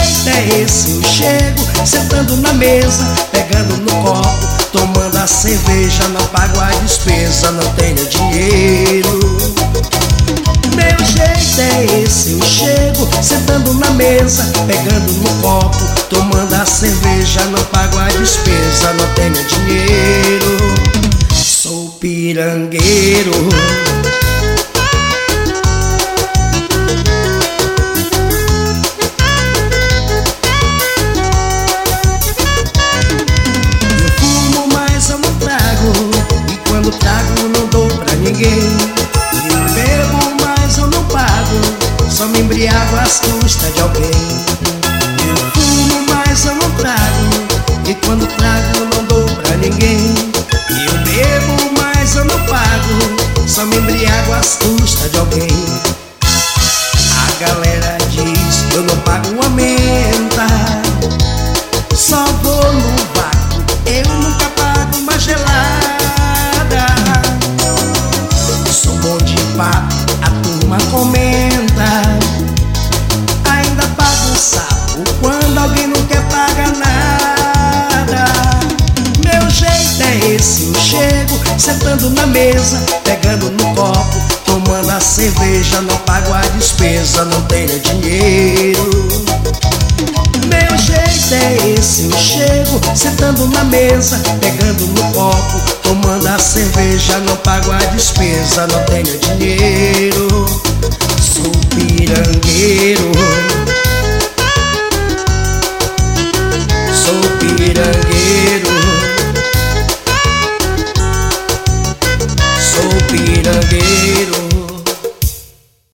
jeito é esse, eu chego sentando na mesa, pegando no copo, tomando a cerveja, não pago a despesa, não tenho dinheiro. Meu jeito é esse, eu chego sentando na mesa, pegando no copo, tomando a cerveja, não pago a despesa, não tenho dinheiro. Sou pirangueiro. Eu fumo, mas eu não trago, e quando trago não dou pra ninguém. Eu bebo, mas eu não pago, só me embriago às custas de alguém. Eu fumo, mas eu não trago, e quando trago não dou pra ninguém. Eu bebo, mas eu não pago, só me embriago às custas de alguém. A galera diz que eu não pago uma menta, só vou no vácuo, eu nunca pago uma gelada. Sou bom de papo, a turma comenta, ainda pago um sapo quando alguém não quer pagar nada. Meu jeito é esse, eu chego sentando na mesa, pegando no copo, tomando a cerveja, não pago a despesa, não tenho dinheiro. Meu jeito é esse, eu chego sentando na mesa, pegando no copo, tomando a cerveja, não pago a despesa, não tenho dinheiro. Sou pirangueiro.